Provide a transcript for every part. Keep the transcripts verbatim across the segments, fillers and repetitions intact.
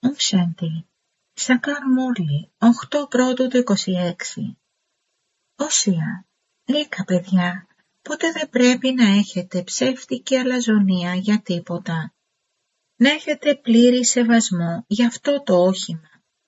Ομ Σάντι. Σακάρ Μούρλι, οκτώ πρώτου του είκοσι έξι. Όσια, λίγα παιδιά, ποτέ δεν πρέπει να έχετε ψεύτικη αλαζονία για τίποτα. Να έχετε πλήρη σεβασμό για αυτό το όχημα.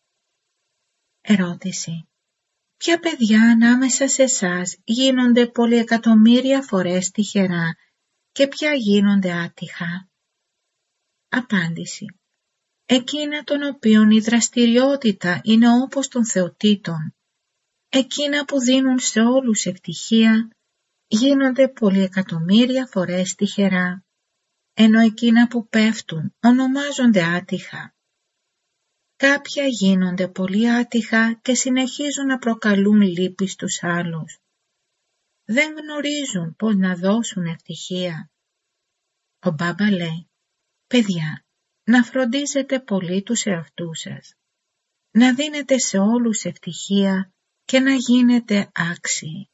Ερώτηση. Ποια παιδιά ανάμεσα σε εσάς γίνονται πολυεκατομμύρια φορές τυχερά και ποια γίνονται άτυχα? Απάντηση. Εκείνα των οποίων η δραστηριότητα είναι όπως των θεοτήτων, εκείνα που δίνουν σε όλους ευτυχία, γίνονται πολυεκατομμύρια φορές τυχερά, ενώ εκείνα που πέφτουν ονομάζονται άτυχα. Κάποια γίνονται πολύ άτυχα και συνεχίζουν να προκαλούν λύπη στους άλλους. Δεν γνωρίζουν πώς να δώσουν ευτυχία. Ο Μπάμπα λέει, παιδιά, να φροντίζετε πολύ τους εαυτούς σας, να δίνετε σε όλους ευτυχία και να γίνετε άξιοι.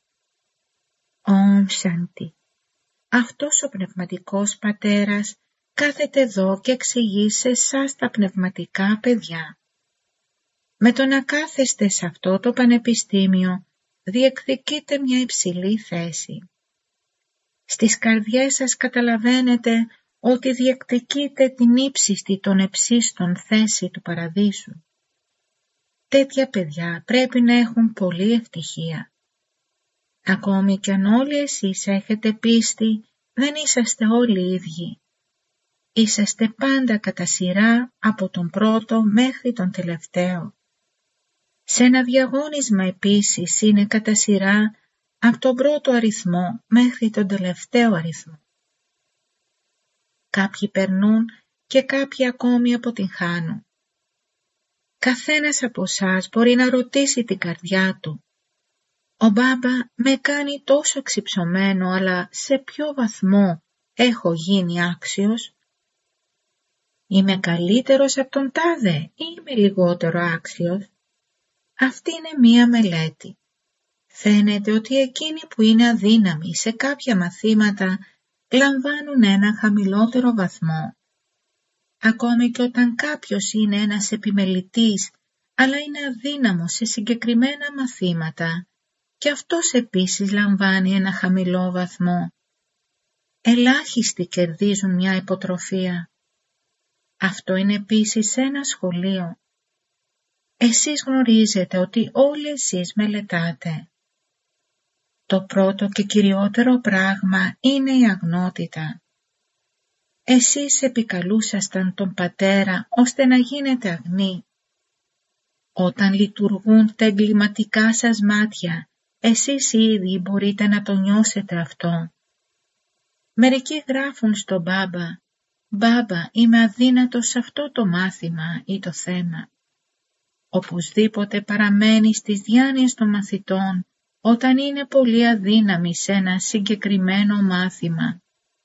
Ομ Σάντι. Αυτός ο πνευματικός πατέρας κάθεται εδώ και εξηγεί σε εσάς τα πνευματικά παιδιά. Με το να κάθεστε σε αυτό το πανεπιστήμιο διεκδικείτε μια υψηλή θέση. Στις καρδιές σας καταλαβαίνετε ότι διεκδικείτε την ύψιστη των εψίστων θέση του παραδείσου. Τέτοια παιδιά πρέπει να έχουν πολλή ευτυχία. Ακόμη κι αν όλοι εσείς έχετε πίστη, δεν είσαστε όλοι ίδιοι. Είσαστε πάντα κατά σειρά από τον πρώτο μέχρι τον τελευταίο. Σε ένα διαγώνισμα επίσης είναι κατά σειρά από τον πρώτο αριθμό μέχρι τον τελευταίο αριθμό. Κάποιοι περνούν και κάποιοι ακόμη αποτυγχάνουν. Καθένας από εσάς μπορεί να ρωτήσει την καρδιά του, «Ο Μπάμπα με κάνει τόσο εξυψωμένο, αλλά σε ποιο βαθμό έχω γίνει άξιος? Είμαι καλύτερος από τον τάδε ή είμαι λιγότερο άξιος?» Αυτή είναι μία μελέτη. Φαίνεται ότι εκείνοι που είναι αδύναμοι σε κάποια μαθήματα λαμβάνουν ένα χαμηλότερο βαθμό. Ακόμη και όταν κάποιος είναι ένας επιμελητής, αλλά είναι αδύναμος σε συγκεκριμένα μαθήματα, και αυτός επίσης λαμβάνει ένα χαμηλό βαθμό. Ελάχιστοι κερδίζουν μια υποτροφία. Αυτό είναι επίσης ένα σχολείο. Εσείς γνωρίζετε ότι όλοι εσείς μελετάτε. Το πρώτο και κυριότερο πράγμα είναι η αγνότητα. Εσείς επικαλούσασταν τον Πατέρα ώστε να γίνετε αγνοί. Όταν λειτουργούν τα εγκληματικά σας μάτια, εσείς ήδη μπορείτε να το νιώσετε αυτό. Μερικοί γράφουν στον Μπάμπα, «Μπάμπα, είμαι αδύνατος σε αυτό το μάθημα ή το θέμα». Οπωσδήποτε παραμένει στις διάνοιες των μαθητών όταν είναι πολύ αδύναμοι σε ένα συγκεκριμένο μάθημα.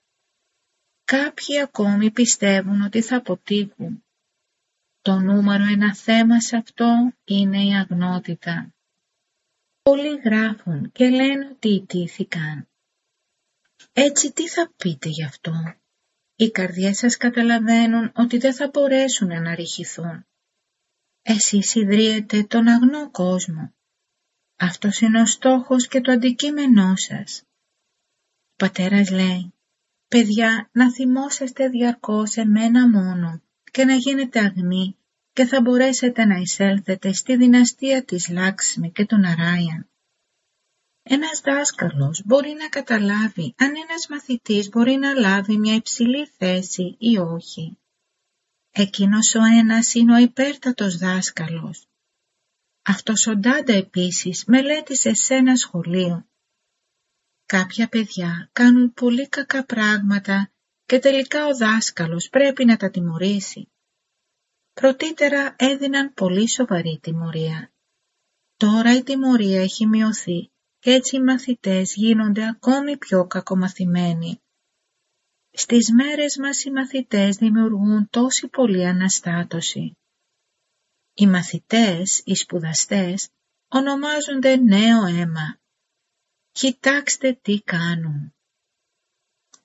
Κάποιοι ακόμη πιστεύουν ότι θα αποτύχουν. Το νούμερο ένα θέμα σε αυτό είναι η αγνότητα. Πολλοί γράφουν και λένε ότι ιτήθηκαν. Έτσι τι θα πείτε γι' αυτό? Οι καρδιές σας καταλαβαίνουν ότι δεν θα μπορέσουν να αναρριχηθούν. Εσείς ιδρύετε τον αγνό κόσμο. Αυτός είναι ο στόχος και το αντικείμενό σας. Ο πατέρας λέει, παιδιά, να θυμόσαστε διαρκώς εμένα μόνο και να γίνετε αγνοί και θα μπορέσετε να εισέλθετε στη δυναστεία της Λάξμη και του Ναράιαν. Ένας δάσκαλος μπορεί να καταλάβει αν ένας μαθητής μπορεί να λάβει μια υψηλή θέση ή όχι. Εκείνος ο ένας είναι ο υπέρτατος δάσκαλος. Αυτός ο Ντάντα επίσης μελέτησε σε ένα σχολείο. Κάποια παιδιά κάνουν πολύ κακά πράγματα και τελικά ο δάσκαλος πρέπει να τα τιμωρήσει. Πρωτήτερα έδιναν πολύ σοβαρή τιμωρία. Τώρα η τιμωρία έχει μειωθεί και έτσι οι μαθητές γίνονται ακόμη πιο κακομαθημένοι. Στις μέρες μας οι μαθητές δημιουργούν τόση πολλή αναστάτωση. Οι μαθητές, οι σπουδαστές, ονομάζονται νέο αίμα. Κοιτάξτε τι κάνουν.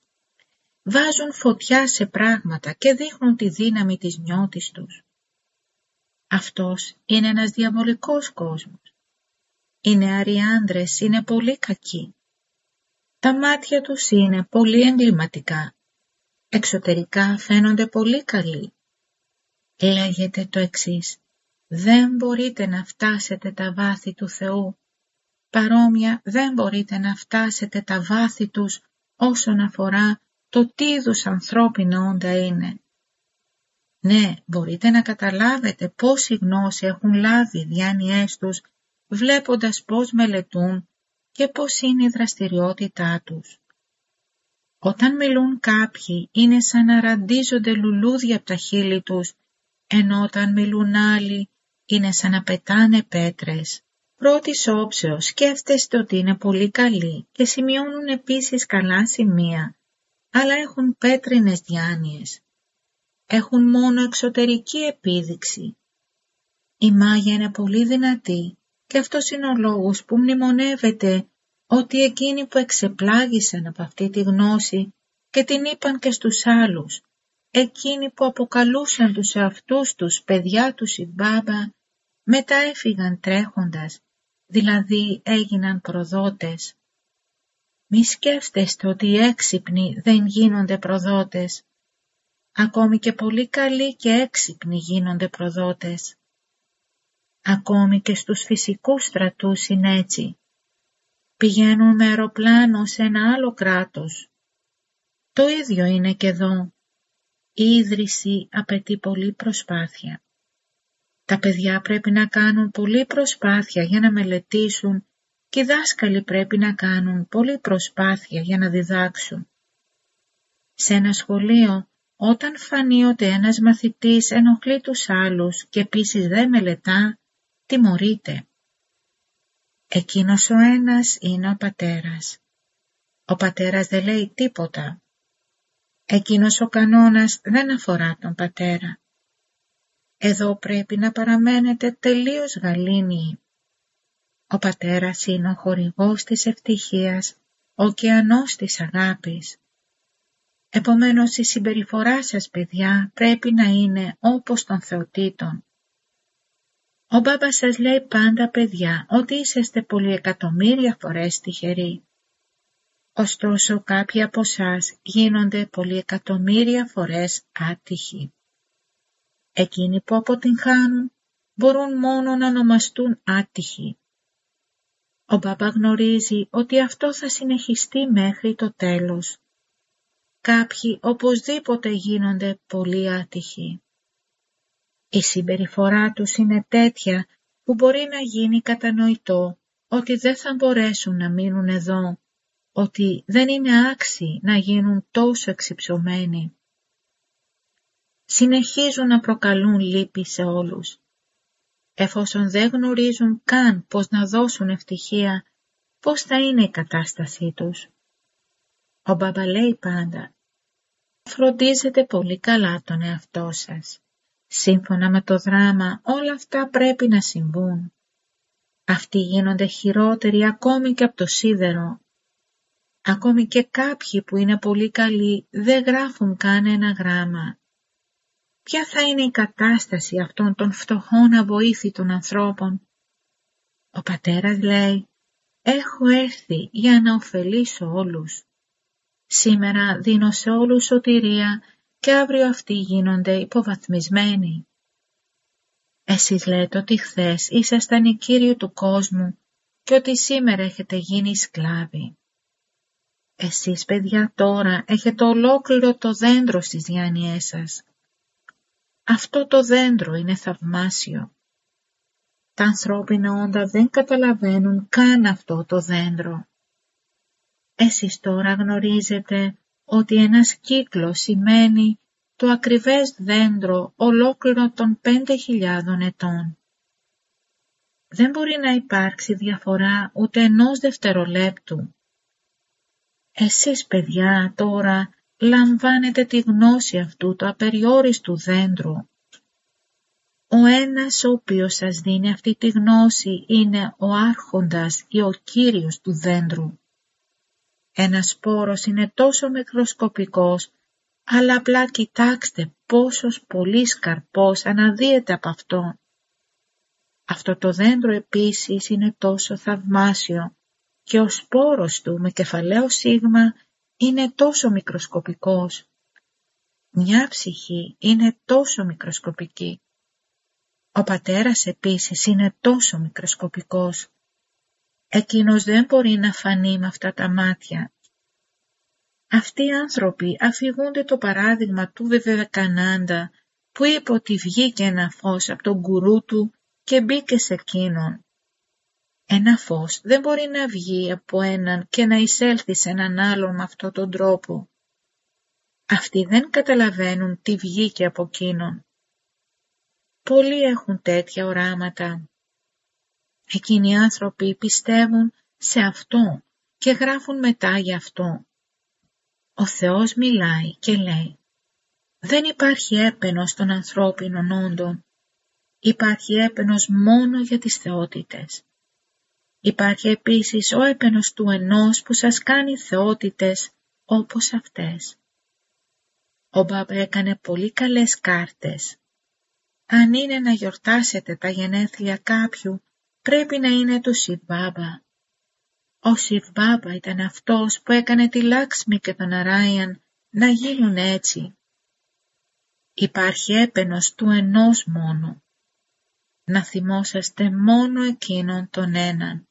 Βάζουν φωτιά σε πράγματα και δείχνουν τη δύναμη της νιώτης τους. Αυτός είναι ένας διαβολικός κόσμος. Οι νεαροί άντρες είναι πολύ κακοί. Τα μάτια τους είναι πολύ εγκληματικά. Εξωτερικά φαίνονται πολύ καλοί. Λέγεται το εξής: δεν μπορείτε να φτάσετε τα βάθη του Θεού. Παρόμοια δεν μπορείτε να φτάσετε τα βάθη τους όσον αφορά το τι είδους ανθρώπινα όντα είναι. Ναι, μπορείτε να καταλάβετε πόση γνώση έχουν λάβει οι διάνοιές τους, βλέποντας πώς μελετούν και πώς είναι η δραστηριότητά τους. Όταν μιλούν κάποιοι, είναι σαν να ραντίζονται λουλούδια από τα χείλη τους, ενώ όταν μιλούν άλλοι, είναι σαν να πετάνε πέτρες. Πρώτης όψεως σκέφτεστε ότι είναι πολύ καλοί και σημειώνουν επίσης καλά σημεία, αλλά έχουν πέτρινες διάνοιες. Έχουν μόνο εξωτερική επίδειξη. Η μάγια είναι πολύ δυνατή και αυτός είναι ο λόγος που μνημονεύεται ότι εκείνοι που εξεπλάγησαν από αυτή τη γνώση και την είπαν και στους άλλους, εκείνοι που αποκαλούσαν τους εαυτούς τους παιδιά του Σιμπάμπα, μετά έφυγαν τρέχοντας, δηλαδή έγιναν προδότες. Μη σκέφτεστε ότι οι έξυπνοι δεν γίνονται προδότες. Ακόμη και πολύ καλοί και έξυπνοι γίνονται προδότες. Ακόμη και στους φυσικούς στρατούς είναι έτσι. Πηγαίνουν με αεροπλάνο σε ένα άλλο κράτος. Το ίδιο είναι και εδώ. Η ίδρυση απαιτεί πολλή προσπάθεια. Τα παιδιά πρέπει να κάνουν πολλή προσπάθεια για να μελετήσουν και οι δάσκαλοι πρέπει να κάνουν πολλή προσπάθεια για να διδάξουν. Σε ένα σχολείο, όταν φανεί ότι ένας μαθητής ενοχλεί τους άλλους και επίσης δεν μελετά, τιμωρείται. Εκείνος ο ένας είναι ο πατέρας. Ο πατέρας δεν λέει τίποτα. Εκείνος ο κανόνας δεν αφορά τον πατέρα. Εδώ πρέπει να παραμένετε τελείως γαλήνιοι. Ο πατέρας είναι ο χορηγός της ευτυχίας, ο ωκεανός της αγάπης. Επομένως η συμπεριφορά σας, παιδιά, πρέπει να είναι όπως των θεοτήτων. Ο μπάμπας σας λέει πάντα, παιδιά, ότι είσαστε πολυεκατομμύρια φορές τυχεροί. Ωστόσο κάποιοι από εσάς γίνονται πολυεκατομμύρια φορές άτυχοι. Εκείνοι που αποτυγχάνουν μπορούν μόνο να ονομαστούν άτυχοι. Ο μπάμπα γνωρίζει ότι αυτό θα συνεχιστεί μέχρι το τέλος. Κάποιοι οπωσδήποτε γίνονται πολύ άτυχοι. Η συμπεριφορά τους είναι τέτοια που μπορεί να γίνει κατανοητό ότι δεν θα μπορέσουν να μείνουν εδώ, ότι δεν είναι άξιοι να γίνουν τόσο εξυψωμένοι. Συνεχίζουν να προκαλούν λύπη σε όλους. Εφόσον δεν γνωρίζουν καν πώς να δώσουν ευτυχία, πώς θα είναι η κατάστασή τους. Ο μπαμπά λέει πάντα, φροντίζετε πολύ καλά τον εαυτό σας. Σύμφωνα με το δράμα όλα αυτά πρέπει να συμβούν. Αυτοί γίνονται χειρότεροι ακόμη και από το σίδερο. Ακόμη και κάποιοι που είναι πολύ καλοί δεν γράφουν καν ένα γράμμα. Ποια θα είναι η κατάσταση αυτών των φτωχών αβοήθητων ανθρώπων? Ο πατέρας λέει, έχω έρθει για να ωφελήσω όλους. Σήμερα δίνω σε όλους σωτηρία και αύριο αυτοί γίνονται υποβαθμισμένοι. Εσείς λέτε ότι χθες ήσασταν οι κύριοι του κόσμου και ότι σήμερα έχετε γίνει σκλάβοι. Εσείς παιδιά τώρα έχετε ολόκληρο το δέντρο στις διάνοιές σας. Αυτό το δέντρο είναι θαυμάσιο. Τα ανθρώπινα όντα δεν καταλαβαίνουν καν αυτό το δέντρο. Εσείς τώρα γνωρίζετε ότι ένας κύκλος σημαίνει το ακριβές δέντρο ολόκληρο των πέντε χιλιάδων ετών. Δεν μπορεί να υπάρξει διαφορά ούτε ενός δευτερολέπτου. Εσείς παιδιά τώρα λαμβάνετε τη γνώση αυτού του απεριόριστου δέντρου. Ο ένας ο οποίος σας δίνει αυτή τη γνώση είναι ο άρχοντας ή ο κύριος του δέντρου. Ένας σπόρος είναι τόσο μικροσκοπικός, αλλά απλά κοιτάξτε πόσος πολύ καρπός αναδύεται από αυτό. Αυτό το δέντρο επίσης είναι τόσο θαυμάσιο και ο σπόρος του με κεφαλαίο σίγμα είναι τόσο μικροσκοπικός. Μια ψυχή είναι τόσο μικροσκοπική. Ο πατέρας επίσης είναι τόσο μικροσκοπικός. Εκείνος δεν μπορεί να φανεί με αυτά τα μάτια. Αυτοί οι άνθρωποι αφηγούνται το παράδειγμα του Βιβεβεκανάντα που είπε ότι βγήκε ένα φως από τον γκουρού του και μπήκε σε εκείνον. Ένα φως δεν μπορεί να βγει από έναν και να εισέλθει σε έναν άλλον με αυτόν τον τρόπο. Αυτοί δεν καταλαβαίνουν τι βγήκε από εκείνον. Πολλοί έχουν τέτοια οράματα. Εκείνοι οι άνθρωποι πιστεύουν σε αυτό και γράφουν μετά γι' αυτό. Ο Θεός μιλάει και λέει: δεν υπάρχει έπαινος των ανθρώπινων όντων. Υπάρχει έπαινος μόνο για τις θεότητες. Υπάρχει επίσης ο έπαινος του ενός που σας κάνει θεότητες όπως αυτές. Ο Μπάμπα έκανε πολύ καλές κάρτες. Αν είναι να γιορτάσετε τα γενέθλια κάποιου, πρέπει να είναι του Σιβ Μπάμπα. Ο Σιβ Μπάμπα ήταν αυτός που έκανε τη Λάξμη και τον Ναράιαν να γίνουν έτσι. Υπάρχει έπαινος του ενός μόνο. Να θυμόσαστε μόνο εκείνον τον έναν.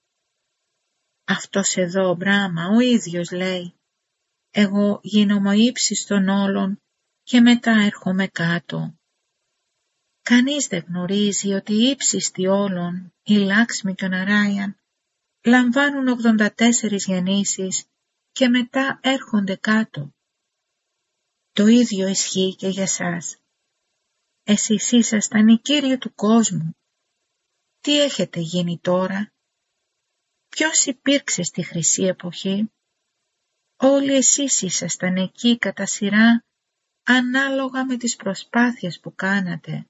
Αυτός εδώ ο Μπράμα ο ίδιος λέει: εγώ γίνομαι ο ύψης των όλων και μετά έρχομαι κάτω. Κανείς δεν γνωρίζει ότι οι ύψιστοι όλων, η Λάξμη και ο Ναράιαν, λαμβάνουν ογδόντα τέσσερις γεννήσεις και μετά έρχονται κάτω. Το ίδιο ισχύει και για σας. Εσείς ήσασταν οι κύριοι του κόσμου. Τι έχετε γίνει τώρα? Ποιος υπήρξε στη χρυσή εποχή? Όλοι εσείς ήσασταν εκεί κατά σειρά, ανάλογα με τις προσπάθειες που κάνατε.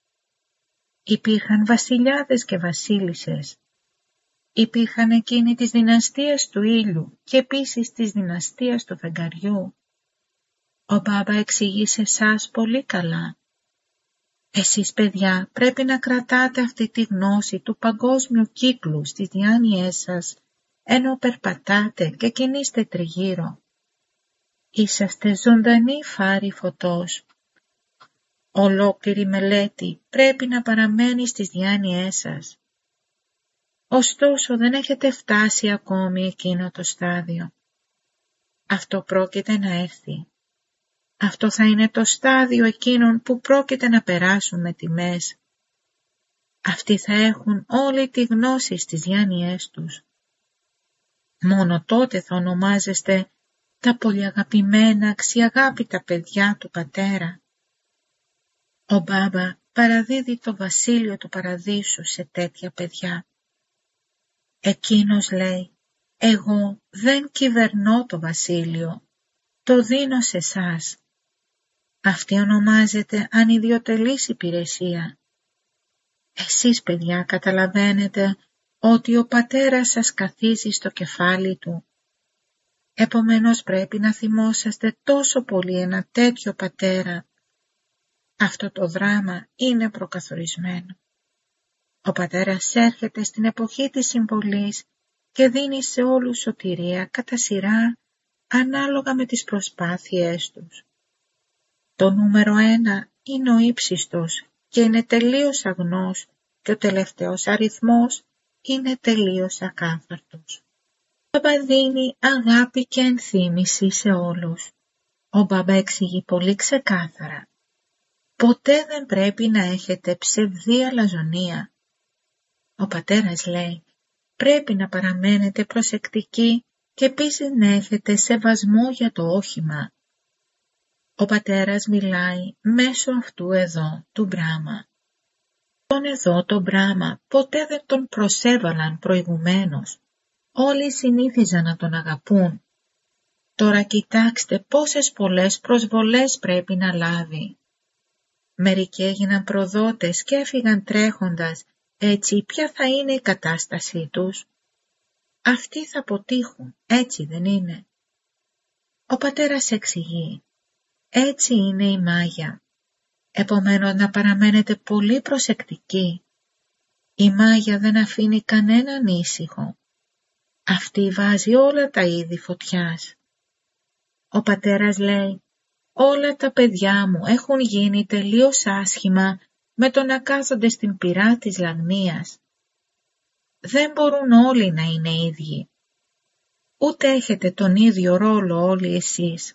Υπήρχαν βασιλιάδες και βασίλισσες. Υπήρχαν εκείνοι της δυναστείας του ήλιου και επίσης της δυναστείας του φεγγαριού. Ο Μπάμπα εξηγεί σε εσάς πολύ καλά. Εσείς παιδιά πρέπει να κρατάτε αυτή τη γνώση του παγκόσμιου κύκλου στις διάνοιές σας, ενώ περπατάτε και κινείστε τριγύρω. Είσαστε ζωντανοί φάροι φωτός. Ολόκληρη μελέτη πρέπει να παραμένει στις διάνοιές σας. Ωστόσο δεν έχετε φτάσει ακόμη εκείνο το στάδιο. Αυτό πρόκειται να έρθει. Αυτό θα είναι το στάδιο εκείνων που πρόκειται να περάσουν με τιμές. Αυτοί θα έχουν όλη τη γνώση στις διάνοιές τους. Μόνο τότε θα ονομάζεστε τα πολυαγαπημένα αξιαγάπητα παιδιά του Πατέρα. Ο Μπάμπα παραδίδει το βασίλειο του Παραδείσου σε τέτοια παιδιά. Εκείνος λέει: εγώ δεν κυβερνώ το βασίλειο, το δίνω σε εσάς. Αυτή ονομάζεται ανιδιοτελής υπηρεσία. Εσείς παιδιά καταλαβαίνετε ότι ο Πατέρας σας καθίζει στο κεφάλι του. Επομένως πρέπει να θυμόσαστε τόσο πολύ ένα τέτοιο Πατέρα. Αυτό το δράμα είναι προκαθορισμένο. Ο Πατέρας έρχεται στην εποχή της συμβολής και δίνει σε όλους σωτηρία κατά σειρά ανάλογα με τις προσπάθειές τους. Το νούμερο ένα είναι ο ύψιστος και είναι τελείως αγνός και ο τελευταίος αριθμός είναι τελείως ακάθαρτος. Ο Μπάμπα δίνει αγάπη και ενθύμηση σε όλους. Ο Μπάμπα εξηγεί πολύ ξεκάθαρα. Ποτέ δεν πρέπει να έχετε ψευδή αλαζονία. Ο Πατέρας λέει, πρέπει να παραμένετε προσεκτικοί και επίσης να έχετε σεβασμό για το όχημα. Ο Πατέρας μιλάει μέσω αυτού εδώ του Μπράμα. Τον εδώ τον Μπράμα ποτέ δεν τον προσέβαλαν προηγουμένως. Όλοι συνήθιζαν να τον αγαπούν. Τώρα κοιτάξτε πόσες πολλές προσβολές πρέπει να λάβει. Μερικοί έγιναν προδότες και έφυγαν τρέχοντας, έτσι ποια θα είναι η κατάστασή τους? Αυτοί θα αποτύχουν, έτσι δεν είναι? Ο Πατέρας εξηγεί, έτσι είναι η μάγια. Επομένως να παραμένετε πολύ προσεκτικοί. Η Μάγια δεν αφήνει κανέναν ήσυχο. Αυτή βάζει όλα τα είδη φωτιάς. Ο πατέρας λέει, όλα τα παιδιά μου έχουν γίνει τελείως άσχημα με το να κάθονται στην πυρά της λαγνίας. Δεν μπορούν όλοι να είναι ίδιοι. Ούτε έχετε τον ίδιο ρόλο όλοι εσείς.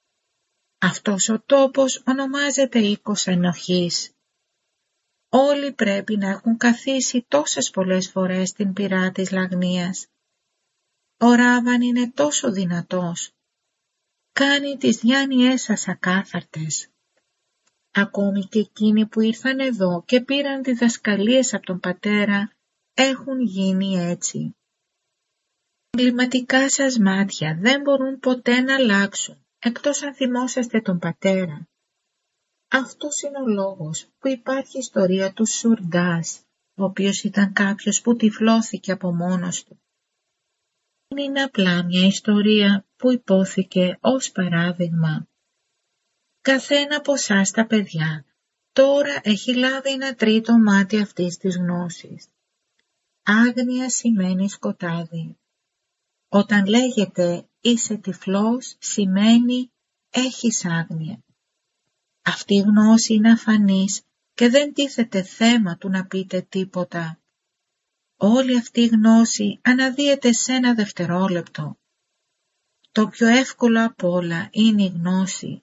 Αυτός ο τόπος ονομάζεται οίκος ενοχής. Όλοι πρέπει να έχουν καθίσει τόσες πολλές φορές στην πυρά της λαγνίας. Ο Ράβαν είναι τόσο δυνατός. Κάνει τις διάνοιές σας ακάθαρτες. Ακόμη και εκείνοι που ήρθαν εδώ και πήραν διδασκαλίες από τον πατέρα έχουν γίνει έτσι. Τα εγκληματικά σας μάτια δεν μπορούν ποτέ να αλλάξουν, εκτός αν θυμόσαστε τον πατέρα. Αυτός είναι ο λόγος που υπάρχει ιστορία του Σουρντάς, ο οποίος ήταν κάποιος που τυφλώθηκε από μόνος του. Είναι απλά μια ιστορία που υπόθηκε ως παράδειγμα. Καθένα από εσάς τα παιδιά τώρα έχει λάβει ένα τρίτο μάτι αυτής της γνώσης. Άγνοια σημαίνει σκοτάδι. Όταν λέγεται είσαι τυφλός σημαίνει έχεις άγνοια. Αυτή η γνώση είναι αφανής και δεν τίθεται θέμα του να πείτε τίποτα. Όλη αυτή η γνώση αναδύεται σε ένα δευτερόλεπτο. Το πιο εύκολο απ' όλα είναι η γνώση.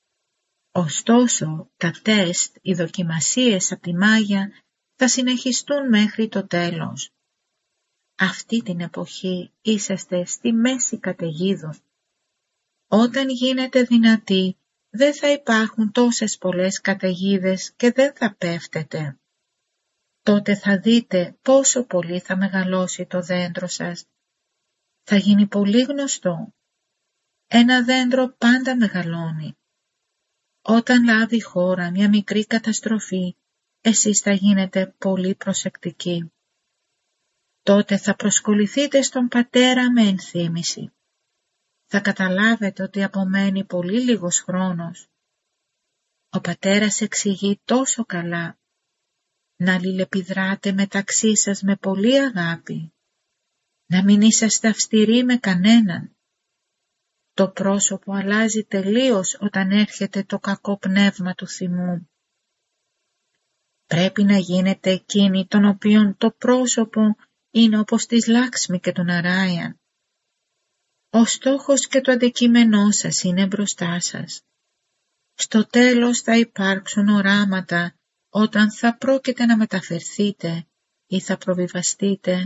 Ωστόσο, τα τεστ, οι δοκιμασίες από τη Μάγια θα συνεχιστούν μέχρι το τέλος. Αυτή την εποχή είσαστε στη μέση καταιγίδων. Όταν γίνετε δυνατοί, δεν θα υπάρχουν τόσες πολλές καταιγίδες και δεν θα πέφτετε. Τότε θα δείτε πόσο πολύ θα μεγαλώσει το δέντρο σας. Θα γίνει πολύ γνωστό. Ένα δέντρο πάντα μεγαλώνει. Όταν λάβει η χώρα μια μικρή καταστροφή, εσείς θα γίνετε πολύ προσεκτικοί. Τότε θα προσκοληθείτε στον πατέρα με ενθύμηση. Θα καταλάβετε ότι απομένει πολύ λίγος χρόνος. Ο πατέρας εξηγεί τόσο καλά. Να αλληλεπιδράτε μεταξύ σας με πολύ αγάπη. Να μην είσαστε αυστηροί με κανέναν. Το πρόσωπο αλλάζει τελείως όταν έρχεται το κακό πνεύμα του θυμού. Πρέπει να γίνετε εκείνοι των οποίων το πρόσωπο είναι όπως της Λάξμη και του Ναράιαν. Ο στόχος και το αντικείμενό σας είναι μπροστά σας. Στο τέλος θα υπάρξουν οράματα όταν θα πρόκειται να μεταφερθείτε ή θα προβιβαστείτε.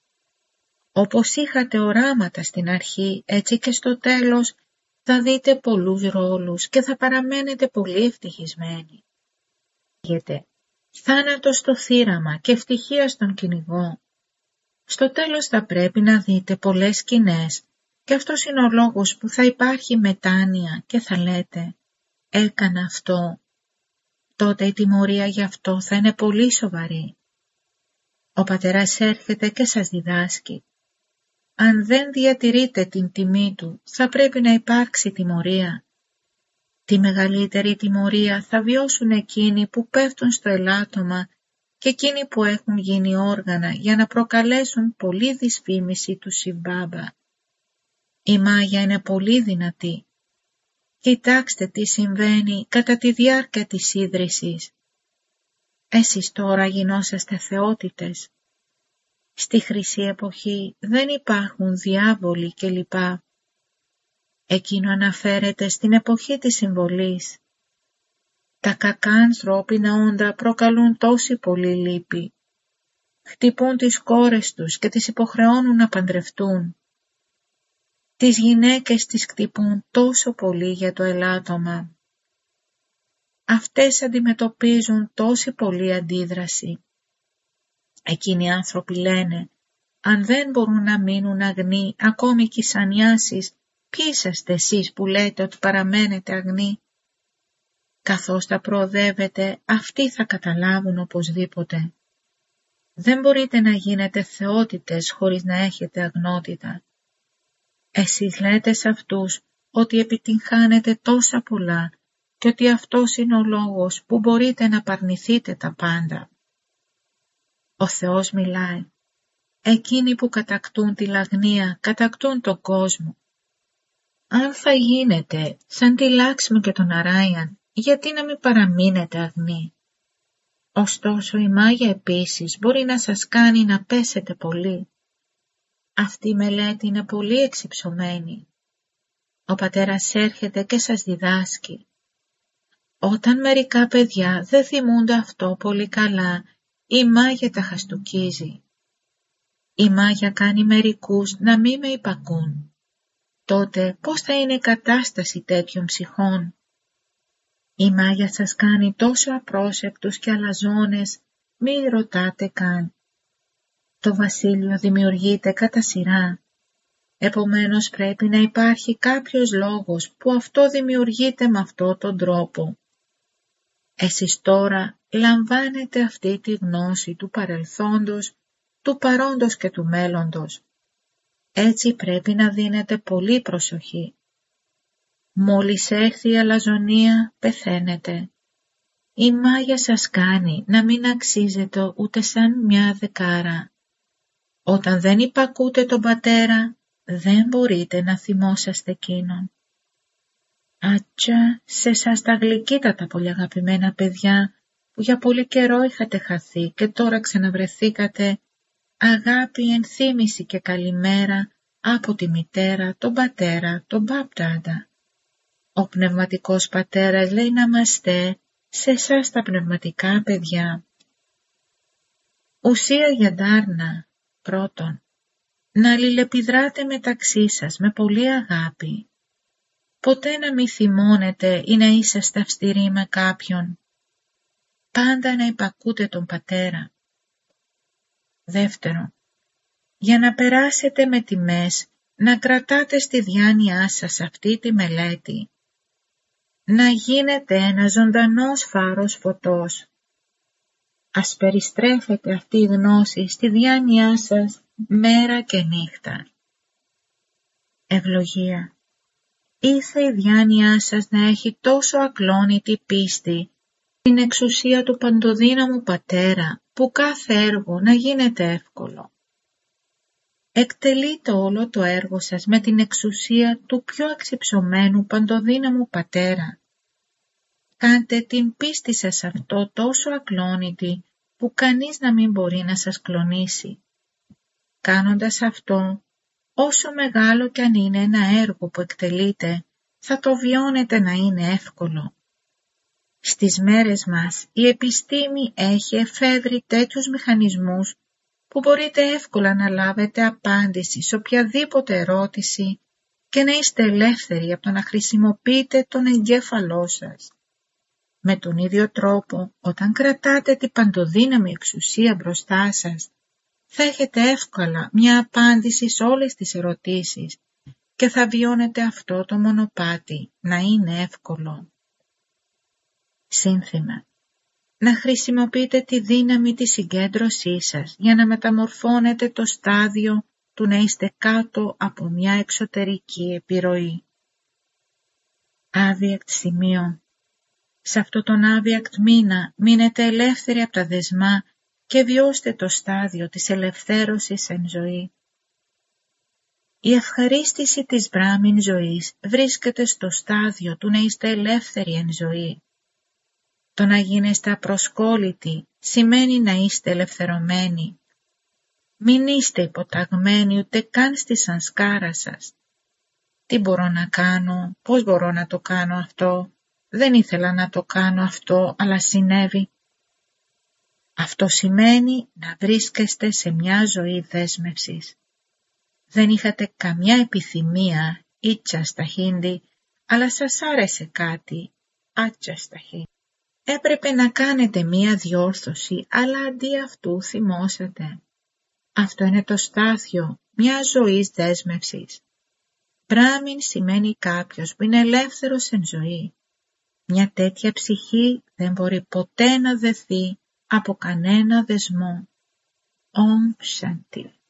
Όπως είχατε οράματα στην αρχή, έτσι και στο τέλος θα δείτε πολλούς ρόλους και θα παραμένετε πολύ ευτυχισμένοι. Λέγεται, θάνατος στο θύραμα και ευτυχία στον κυνηγό. Στο τέλος θα πρέπει να δείτε πολλές σκηνές και αυτός είναι ο λόγος που θα υπάρχει μετάνοια και θα λέτε «έκανα αυτό». Τότε η τιμωρία γι' αυτό θα είναι πολύ σοβαρή. Ο πατέρας έρχεται και σας διδάσκει. Αν δεν διατηρείτε την τιμή του, θα πρέπει να υπάρξει τιμωρία. Τη μεγαλύτερη τιμωρία θα βιώσουν εκείνοι που πέφτουν στο ελάττωμα και εκείνοι που έχουν γίνει όργανα για να προκαλέσουν πολύ δυσφήμιση του Σιβ-Μπάμπα. Η Μάγια είναι πολύ δυνατή. Κοιτάξτε τι συμβαίνει κατά τη διάρκεια της ίδρυσης. Εσείς τώρα γινόσαστε θεότητες. Στη χρυσή εποχή δεν υπάρχουν διάβολοι κλπ. Εκείνο αναφέρεται στην εποχή της συμβολής. Τα κακά ανθρώπινα όντα προκαλούν τόση πολύ λύπη. Χτυπούν τις κόρες τους και τις υποχρεώνουν να παντρευτούν. Τις γυναίκες τις χτυπούν τόσο πολύ για το ελάττωμα. Αυτές αντιμετωπίζουν τόση πολύ αντίδραση. Εκείνοι οι άνθρωποι λένε, αν δεν μπορούν να μείνουν αγνοί ακόμη και οι σανιάσεις, ποιοι είσαστε εσείς που λέτε ότι παραμένετε αγνοί? Καθώς τα προοδεύετε, αυτοί θα καταλάβουν οπωσδήποτε. Δεν μπορείτε να γίνετε θεότητες χωρίς να έχετε αγνότητα. Εσείς λέτε σε αυτούς ότι επιτυγχάνετε τόσα πολλά και ότι αυτός είναι ο λόγος που μπορείτε να απαρνηθείτε τα πάντα. Ο Θεός μιλάει. Εκείνοι που κατακτούν τη λαγνία κατακτούν τον κόσμο. Αν θα γίνετε σαν τη Λάξμη και τον Αράιαν, γιατί να μην παραμείνετε αγνοί? Ωστόσο η μάγια επίσης μπορεί να σας κάνει να πέσετε πολύ. Αυτή η μελέτη είναι πολύ εξυψωμένη. Ο πατέρας έρχεται και σας διδάσκει. Όταν μερικά παιδιά δεν θυμούνται αυτό πολύ καλά, η μάγια τα χαστουκίζει. Η μάγια κάνει μερικούς να μην με υπακούν. Τότε πώς θα είναι η κατάσταση τέτοιων ψυχών? Η μάγια σας κάνει τόσο απρόσεπτους και αλαζόνες, μη ρωτάτε καν. Το βασίλειο δημιουργείται κατά σειρά. Επομένως πρέπει να υπάρχει κάποιος λόγος που αυτό δημιουργείται με αυτόν τον τρόπο. Εσείς τώρα λαμβάνετε αυτή τη γνώση του παρελθόντος, του παρόντος και του μέλλοντος. Έτσι πρέπει να δίνετε πολύ προσοχή. Μόλις έρθει η αλαζονία, πεθαίνετε. Η μάγια σας κάνει να μην αξίζετε ούτε σαν μια δεκάρα. Όταν δεν υπακούτε τον πατέρα, δεν μπορείτε να θυμόσαστε εκείνον. Άτσα, σε εσάς τα γλυκύτατα πολύ αγαπημένα παιδιά, που για πολύ καιρό είχατε χαθεί και τώρα ξαναβρεθήκατε, αγάπη, ενθύμηση και καλημέρα από τη μητέρα, τον πατέρα, τον παπτάντα. Ο πνευματικός πατέρας λέει να είμαστε σε εσάς τα πνευματικά παιδιά. Ουσία για ντάρνα, πρώτον, να αλληλεπιδράτε μεταξύ σας με πολύ αγάπη. Ποτέ να μη θυμώνετε ή να είσαστε αυστηροί με κάποιον. Πάντα να υπακούτε τον πατέρα. Δεύτερον, για να περάσετε με τιμές, να κρατάτε στη διάνοιά σας αυτή τη μελέτη. Να γίνετε ένα ζωντανός φάρος φωτός. Ας περιστρέφετε αυτή η γνώση στη διάνοιά σας μέρα και νύχτα. Ευλογία. Ήθε η διάνοιά σας να έχει τόσο ακλόνητη πίστη στην εξουσία του παντοδύναμου πατέρα, που κάθε έργο να γίνεται εύκολο. Εκτελείτε όλο το έργο σας με την εξουσία του πιο αξιψωμένου παντοδύναμου πατέρα. Κάντε την πίστη σας αυτό τόσο ακλόνητη, που κανείς να μην μπορεί να σας κλονίσει. Κάνοντας αυτό, όσο μεγάλο κι αν είναι ένα έργο που εκτελείτε, θα το βιώνετε να είναι εύκολο. Στις μέρες μας η επιστήμη έχει εφεύρει τέτοιους μηχανισμούς που μπορείτε εύκολα να λάβετε απάντηση σε οποιαδήποτε ερώτηση και να είστε ελεύθεροι από το να χρησιμοποιείτε τον εγκέφαλό σας. Με τον ίδιο τρόπο, όταν κρατάτε την παντοδύναμη εξουσία μπροστά σας, θα έχετε εύκολα μια απάντηση σε όλες τις ερωτήσεις και θα βιώνετε αυτό το μονοπάτι να είναι εύκολο. Σύνθημα. Να χρησιμοποιείτε τη δύναμη της συγκέντρωσής σας για να μεταμορφώνετε το στάδιο του να είστε κάτω από μια εξωτερική επιρροή. Άβιακτ σημείο. Σε αυτό τον άβιακτ μήνα μείνετε ελεύθεροι από τα δεσμά και βιώστε το στάδιο της ελευθέρωσης εν ζωή. Η ευχαρίστηση της μπράμιν ζωής βρίσκεται στο στάδιο του να είστε ελεύθεροι εν ζωή. Το να γίνεστε απροσκόλλητοι σημαίνει να είστε ελευθερωμένοι. Μην είστε υποταγμένοι ούτε καν στη σανσκάρα σας. Τι μπορώ να κάνω, πώς μπορώ να το κάνω αυτό, δεν ήθελα να το κάνω αυτό, αλλά συνέβη. Αυτό σημαίνει να βρίσκεστε σε μια ζωή δέσμευσης. Δεν είχατε καμιά επιθυμία, ίτσα στα χίντι, αλλά σας άρεσε κάτι, άτσα στα χίντι. Έπρεπε να κάνετε μία διόρθωση, αλλά αντί αυτού θυμώσατε. Αυτό είναι το στάδιο μια ζωής δέσμευσης. Μπράμιν σημαίνει κάποιος που είναι ελεύθερος εν ζωή. Μια τέτοια ψυχή δεν μπορεί ποτέ να δεθεί από κανένα δεσμό. Ομ Σάντι.